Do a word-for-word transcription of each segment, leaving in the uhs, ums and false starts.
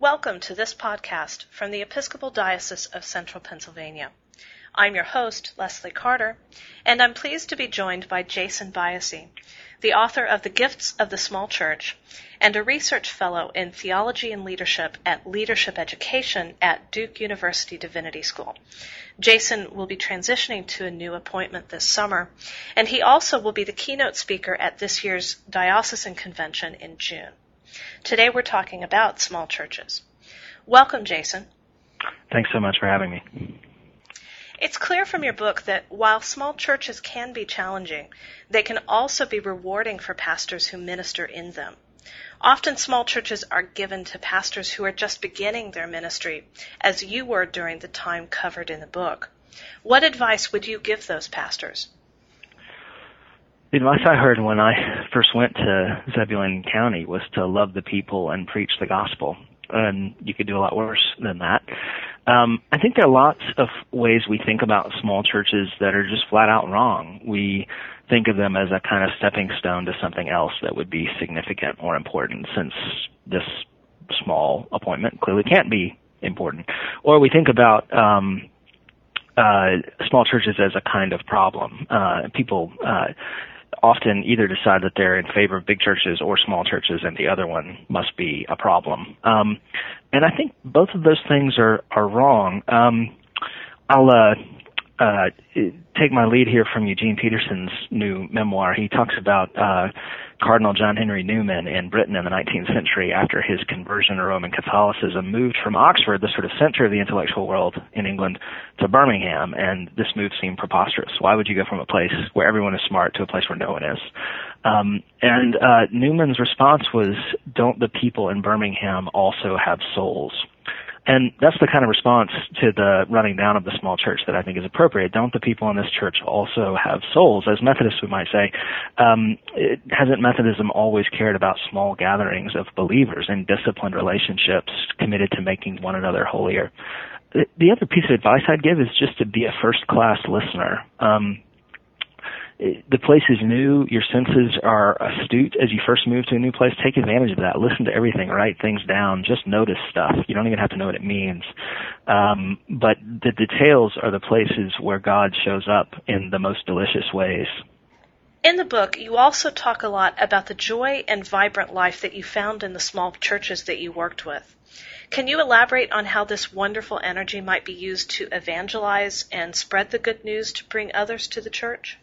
Welcome to this podcast from the Episcopal Diocese of Central Pennsylvania. I'm your host, Leslie Carter, and I'm pleased to be joined by Jason Biasi, the author of The Gifts of the Small Church and a research fellow in theology and leadership at Leadership Education at Duke University Divinity School. Jason will be transitioning to a new appointment this summer, and he also will be the keynote speaker at this year's Diocesan Convention in June. Today we're talking about small churches. Welcome, Jason. Thanks so much for having me. It's clear from your book that while small churches can be challenging, they can also be rewarding for pastors who minister in them. Often small churches are given to pastors who are just beginning their ministry, as you were during the time covered in the book. What advice would you give those pastors? The advice I heard when I first went to Zebulon County was to love the people and preach the gospel. And you could do a lot worse than that. Um, I think there are lots of ways we think about small churches that are just flat out wrong. We think of them as a kind of stepping stone to something else that would be significant or important, since this small appointment clearly can't be important. Or we think about um, uh, small churches as a kind of problem. Uh, people uh, often either decide that they're in favor of big churches or small churches, and the other one must be a problem. Um, and I think both of those things are, are wrong. Um, I'll uh, uh, take my lead here from Eugene Peterson's new memoir. He talks about uh, Cardinal John Henry Newman in Britain in the nineteenth century, after his conversion to Roman Catholicism, moved from Oxford, the sort of center of the intellectual world in England, to Birmingham, and this move seemed preposterous. Why would you go from a place where everyone is smart to a place where no one is? Um, and uh, Newman's response was, don't the people in Birmingham also have souls? And that's the kind of response to the running down of the small church that I think is appropriate. Don't the people in this church also have souls? As Methodists, we might say, um, it, hasn't Methodism always cared about small gatherings of believers in disciplined relationships committed to making one another holier? The, the other piece of advice I'd give is just to be a first-class listener. Um, The place is new. Your senses are astute as you first move to a new place. Take advantage of that. Listen to everything. Write things down. Just notice stuff. You don't even have to know what it means. Um, but the details are the places where God shows up in the most delicious ways. In the book, you also talk a lot about the joy and vibrant life that you found in the small churches that you worked with. Can you elaborate on how this wonderful energy might be used to evangelize and spread the good news to bring others to the church?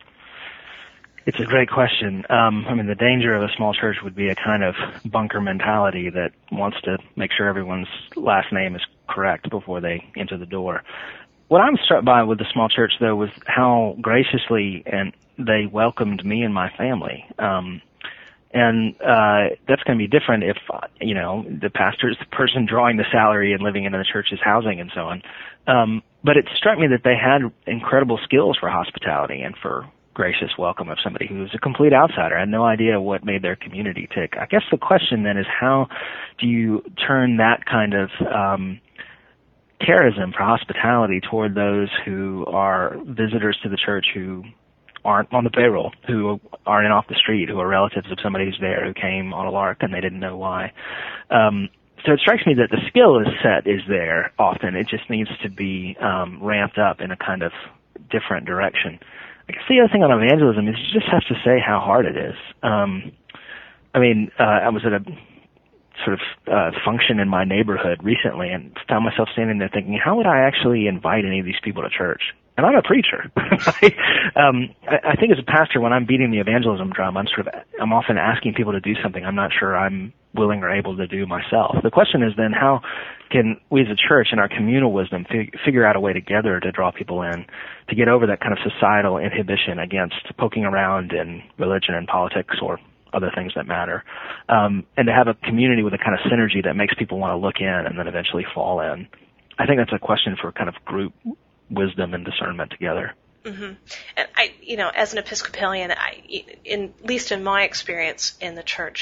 It's a great question. Um, I mean, the danger of a small church would be a kind of bunker mentality that wants to make sure everyone's last name is correct before they enter the door. What I'm struck by with the small church, though, was how graciously and they welcomed me and my family. Um, and uh, that's going to be different if, you know, the pastor's the person drawing the salary and living into the church's housing and so on. Um, but it struck me that they had incredible skills for hospitality and for gracious welcome of somebody who was a complete outsider. I had no idea what made their community tick. I guess the question then is, how do you turn that kind of um, charism for hospitality toward those who are visitors to the church, who aren't on the payroll, who aren't in off the street, who are relatives of somebody who's there, who came on a lark and they didn't know why. Um, so it strikes me that the skill is set is there often. It just needs to be um, ramped up in a kind of different direction. I guess the other thing on evangelism is you just have to say how hard it is. Um, I mean, uh, I was at a sort of uh, function in my neighborhood recently and found myself standing there thinking, how would I actually invite any of these people to church? And I'm a preacher. um, I, I think as a pastor, when I'm beating the evangelism drum, I'm sort of, I'm often asking people to do something I'm not sure I'm willing or able to do myself. The question is then, how can we as a church in our communal wisdom fig- figure out a way together to draw people in, to get over that kind of societal inhibition against poking around in religion and politics or other things that matter, um, and to have a community with a kind of synergy that makes people want to look in and then eventually fall in. I think that's a question for kind of group wisdom and discernment together. Mm-hmm. And I, you know, as an Episcopalian, I, in, at least in my experience in the church,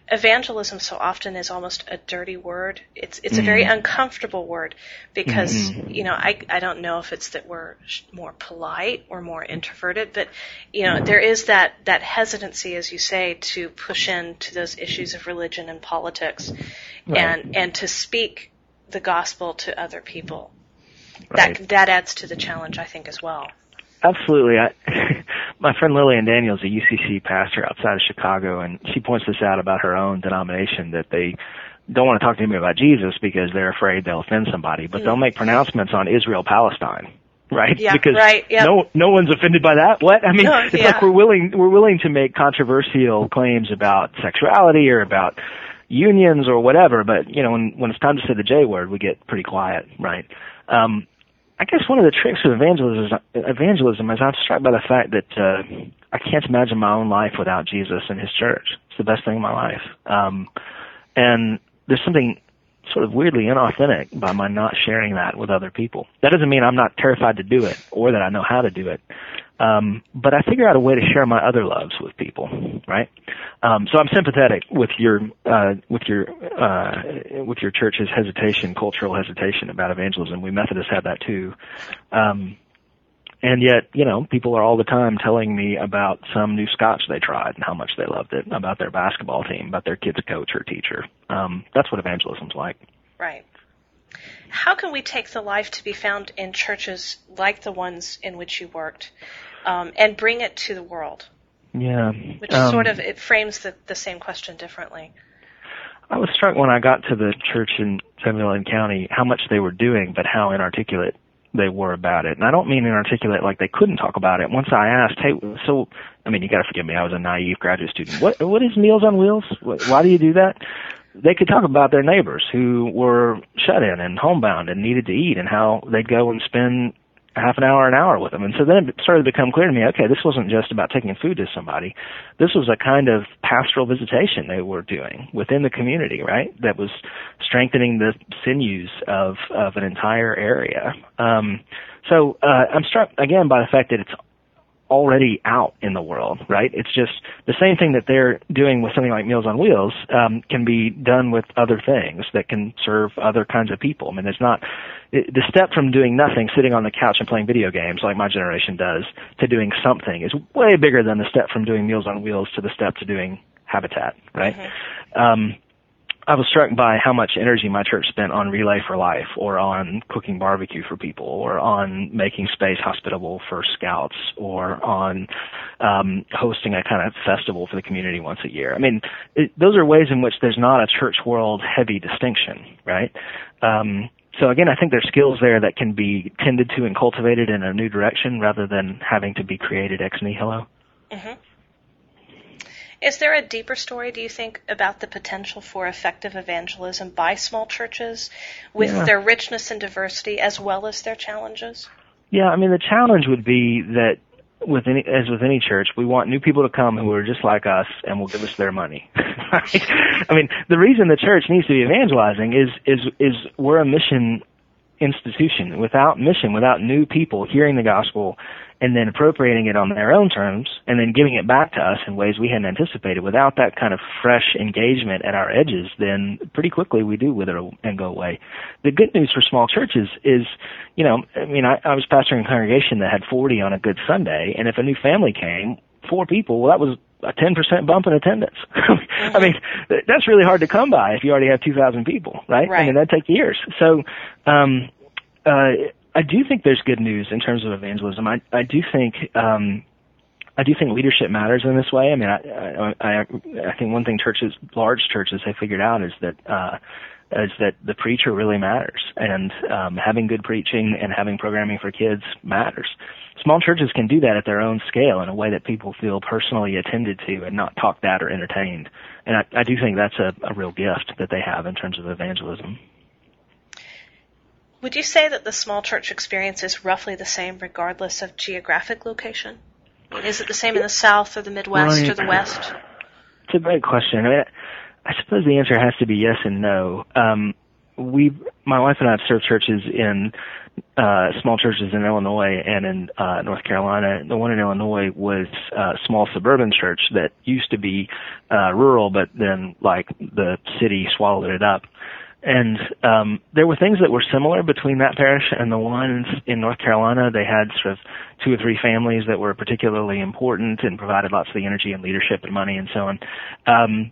evangelism so often is almost a dirty word. It's it's mm-hmm. a very uncomfortable word because, mm-hmm. you know, I, I don't know if it's that we're more polite or more introverted, but, you know, there is that, that hesitancy, as you say, to push into those issues of religion and politics right. and, and to speak the gospel to other people. Right. That that adds to the challenge, I think, as well. Absolutely. I, my friend Lillian Daniels, a U C C pastor outside of Chicago, and she points this out about her own denomination, that they don't want to talk to anybody about Jesus because they're afraid they'll offend somebody, but mm. they'll make pronouncements on Israel-Palestine, right? Yeah, because right, yep. no no one's offended by that. What? I mean, no, it's yeah. like we're willing we're willing to make controversial claims about sexuality or about unions or whatever, but you know, when when it's time to say the J word, we get pretty quiet, right? Um, I guess one of the tricks of evangelism, evangelism is I'm struck by the fact that uh, I can't imagine my own life without Jesus and His church. It's the best thing in my life. Um, and there's something sort of weirdly inauthentic by my not sharing that with other people. That doesn't mean I'm not terrified to do it or that I know how to do it. Um, but I figure out a way to share my other loves with people, right? Um, so I'm sympathetic with your, uh, with your, uh, with your church's hesitation, cultural hesitation about evangelism. We Methodists have that too. Um, and yet, you know, people are all the time telling me about some new scotch they tried and how much they loved it, about their basketball team, about their kid's coach or teacher. Um, that's what evangelism's like. Right. How can we take the life to be found in churches like the ones in which you worked, um, and bring it to the world? Yeah. Which um, sort of, it frames the, the same question differently. I was struck when I got to the church in Zebulon County how much they were doing, but how inarticulate they were about it. And I don't mean inarticulate like they couldn't talk about it. Once I asked, hey, so, I mean, you gotta forgive me, I was a naive graduate student. What, what is Meals on Wheels? Why do you do that? They could talk about their neighbors who were shut in and homebound and needed to eat and how they'd go and spend half an hour, an hour with them. And so then it started to become clear to me, okay, this wasn't just about taking food to somebody. This was a kind of pastoral visitation they were doing within the community, right? That was strengthening the sinews of, of an entire area. Um, so, uh, I'm struck again by the fact that it's already out in the world, right? It's just the same thing that they're doing with something like Meals on Wheels, um, can be done with other things that can serve other kinds of people. I mean, there's not, it, the step from doing nothing, sitting on the couch and playing video games like my generation does, to doing something is way bigger than the step from doing Meals on Wheels to the step to doing Habitat, right? Mm-hmm. Um, I was struck by how much energy my church spent on Relay for Life, or on cooking barbecue for people, or on making space hospitable for scouts, or on um, hosting a kind of festival for the community once a year. I mean, it, those are ways in which there's not a church world heavy distinction, right? Um, so again, I think there's skills there that can be tended to and cultivated in a new direction rather than having to be created ex nihilo. Mm-hmm. Is there a deeper story, do you think, about the potential for effective evangelism by small churches with yeah. their richness and diversity as well as their challenges? Yeah, I mean, the challenge would be that, with any, as with any church, we want new people to come who are just like us and will give us their money. Right? I mean, the reason the church needs to be evangelizing is, is, is we're a mission institution. Without mission, without new people hearing the gospel and then appropriating it on their own terms and then giving it back to us in ways we hadn't anticipated, without that kind of fresh engagement at our edges, then pretty quickly we do wither and go away. The good news for small churches is, you know, I mean, I, I was pastoring a congregation that had forty on a good Sunday, and if a new family came, four people, well, that was a ten percent bump in attendance. I mean, that's really hard to come by if you already have two thousand people, right? Right. I mean, that'd take years. So, um, uh, I do think there's good news in terms of evangelism. I, I do think, um, I do think leadership matters in this way. I mean, I, I, I, I think one thing churches, large churches, have figured out is that, uh, is that the preacher really matters, and um, having good preaching and having programming for kids matters. Small churches can do that at their own scale in a way that people feel personally attended to and not talked at or entertained. And I, I do think that's a, a real gift that they have in terms of evangelism. Would you say that the small church experience is roughly the same regardless of geographic location? Is it the same in the South or the Midwest right. or the West? It's a great question. I mean, I suppose the answer has to be yes and no. Um, we, my wife and I have served churches in uh, small churches in Illinois and in uh, North Carolina. The one in Illinois was a small suburban church that used to be uh, rural, but then like the city swallowed it up. And um, there were things that were similar between that parish and the ones in North Carolina. They had sort of two or three families that were particularly important and provided lots of the energy and leadership and money and so on. Um,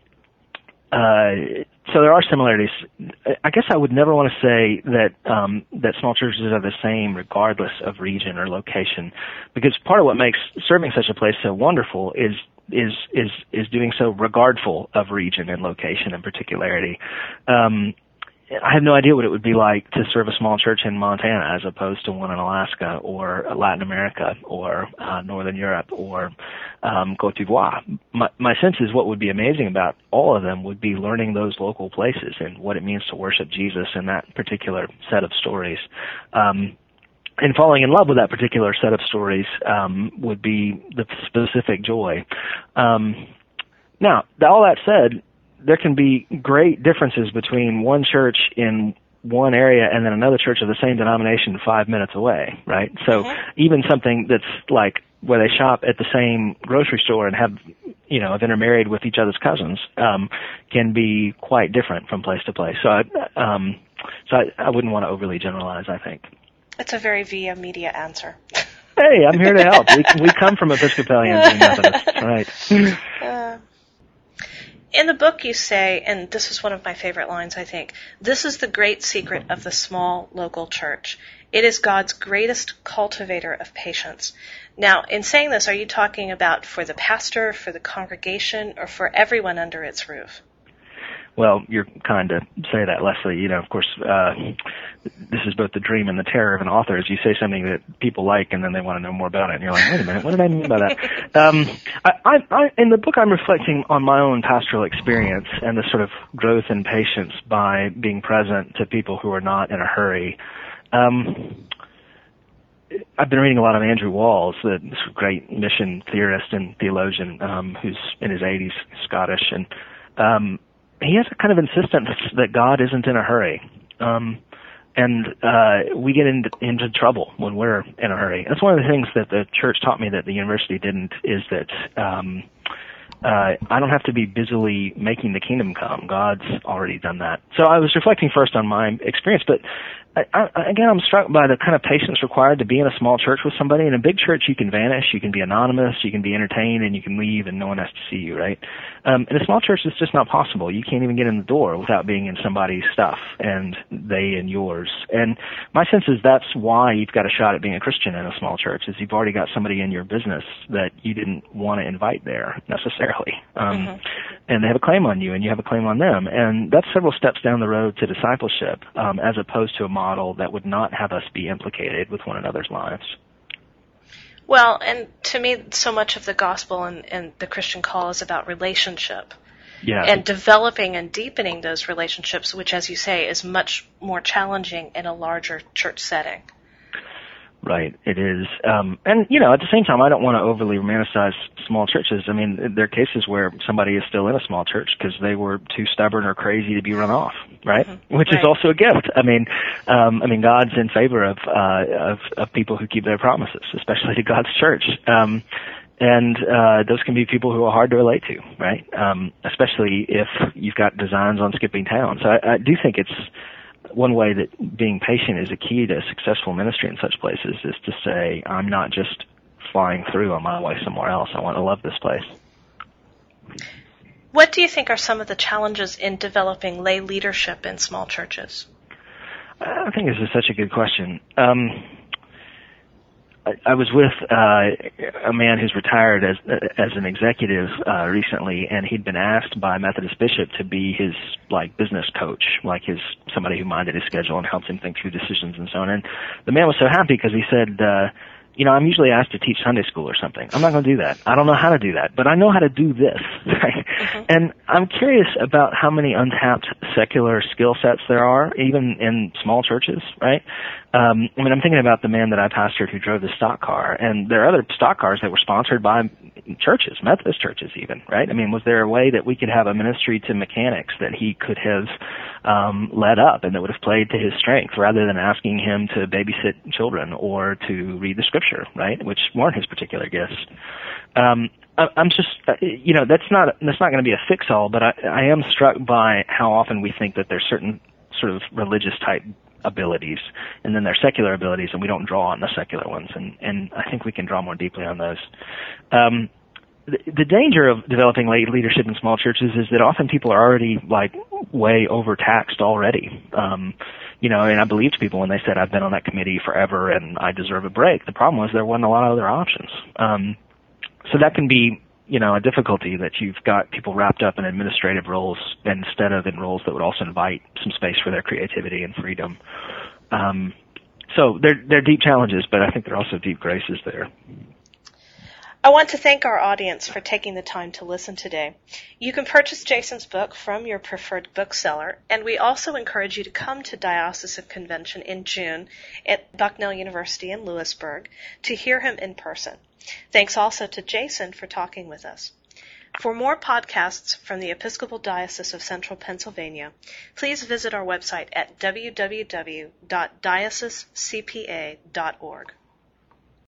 uh, so there are similarities. I guess I would never want to say that um, that small churches are the same regardless of region or location, because part of what makes serving such a place so wonderful is is is is doing so regardful of region and location and particularity. Um, I have no idea what it would be like to serve a small church in Montana as opposed to one in Alaska or Latin America or uh, Northern Europe or um, Côte d'Ivoire. My, my sense is what would be amazing about all of them would be learning those local places and what it means to worship Jesus in that particular set of stories. Um, and falling in love with that particular set of stories um, would be the specific joy. Um, now, all that said, there can be great differences between one church in one area and then another church of the same denomination five minutes away, right? So mm-hmm. even something that's like where they shop at the same grocery store and have, you know, have intermarried with each other's cousins, um, can be quite different from place to place. So I, um, so I, I wouldn't want to overly generalize, I think. It's a very via media answer. Hey, I'm here to help. we, we come from Episcopalians and Methodists, right? Uh, In the book you say, and this is one of my favorite lines, I think, this is the great secret of the small local church. It is God's greatest cultivator of patience. Now, in saying this, are you talking about for the pastor, for the congregation, or for everyone under its roof? Well, you're kind to say that, Leslie. You know, of course, uh, this is both the dream and the terror of an author, is you say something that people like and then they want to know more about it. And you're like, wait a minute, what did I mean by that? Um, I, I, I, in the book, I'm reflecting on my own pastoral experience and the sort of growth and patience by being present to people who are not in a hurry. Um, I've been reading a lot of Andrew Walls, the this great mission theorist and theologian, um, who's in his eighties, Scottish, and um, he has a kind of insistence that God isn't in a hurry. Um, and uh, we get into, into trouble when we're in a hurry. That's one of the things that the church taught me that the university didn't, is that um, uh, I don't have to be busily making the kingdom come. God's already done that. So I was reflecting first on my experience, but I, I, again, I'm struck by the kind of patience required to be in a small church with somebody. In a big church, you can vanish, you can be anonymous, you can be entertained, and you can leave, and no one has to see you, right? Um, in a small church, it's just not possible. You can't even get in the door without being in somebody's stuff, and they in yours. And my sense is that's why you've got a shot at being a Christian in a small church, is you've already got somebody in your business that you didn't want to invite there necessarily. Um, mm-hmm. And they have a claim on you, and you have a claim on them. And that's several steps down the road to discipleship, um, as opposed to a model that would not have us be implicated with one another's lives. Well, and to me, so much of the gospel and, and the Christian call is about relationship. Yeah. And developing and deepening those relationships, which, as you say, is much more challenging in a larger church setting. Right, it is. Um, and, you know, at the same time, I don't want to overly romanticize small churches. I mean, there are cases where somebody is still in a small church because they were too stubborn or crazy to be run off, right? Mm-hmm. Which right. is also a gift. I mean, um, I mean, God's in favor of, uh, of, of people who keep their promises, especially to God's church. Um, and, uh, those can be people who are hard to relate to, right? Um, especially if you've got designs on skipping town. So I, I do think it's, one way that being patient is a key to successful ministry in such places, is to say, I'm not just flying through on my way somewhere else. I want to love this place. What do you think are some of the challenges in developing lay leadership in small churches? I think this is such a good question. Um, I, I was with uh, a man who's retired as as an executive uh, recently, and he'd been asked by a Methodist bishop to be his like business coach, like his somebody who minded his schedule and helped him think through decisions and so on. And the man was so happy because he said, uh, you know, I'm usually asked to teach Sunday school or something. I'm not going to do that. I don't know how to do that, but I know how to do this. Right? Mm-hmm. And I'm curious about how many untapped secular skill sets there are, even in small churches, right? Um, I mean, I'm thinking about the man that I pastored who drove the stock car, and there are other stock cars that were sponsored by churches, Methodist churches even, right? I mean, was there a way that we could have a ministry to mechanics that he could have um, led up and that would have played to his strength rather than asking him to babysit children or to read the scripture, right, which weren't his particular gifts. Um, I, I'm just, you know, that's not that's not going to be a fix-all, but I, I am struck by how often we think that there's certain sort of religious type abilities, and then their secular abilities, and we don't draw on the secular ones, and, and I think we can draw more deeply on those. Um, the, the danger of developing lay leadership in small churches is that often people are already, like, way overtaxed already. Um, you know, and I believed people when they said, I've been on that committee forever and I deserve a break. The problem was there wasn't a lot of other options. Um, so that can be, you know, a difficulty that you've got people wrapped up in administrative roles instead of in roles that would also invite some space for their creativity and freedom. Um, so they're, they're deep challenges, but I think there are also deep graces there. I want to thank our audience for taking the time to listen today. You can purchase Jason's book from your preferred bookseller, and we also encourage you to come to Diocesan Convention in June at Bucknell University in Lewisburg to hear him in person. Thanks also to Jason for talking with us. For more podcasts from the Episcopal Diocese of Central Pennsylvania, please visit our website at w w w dot diocese c p a dot org.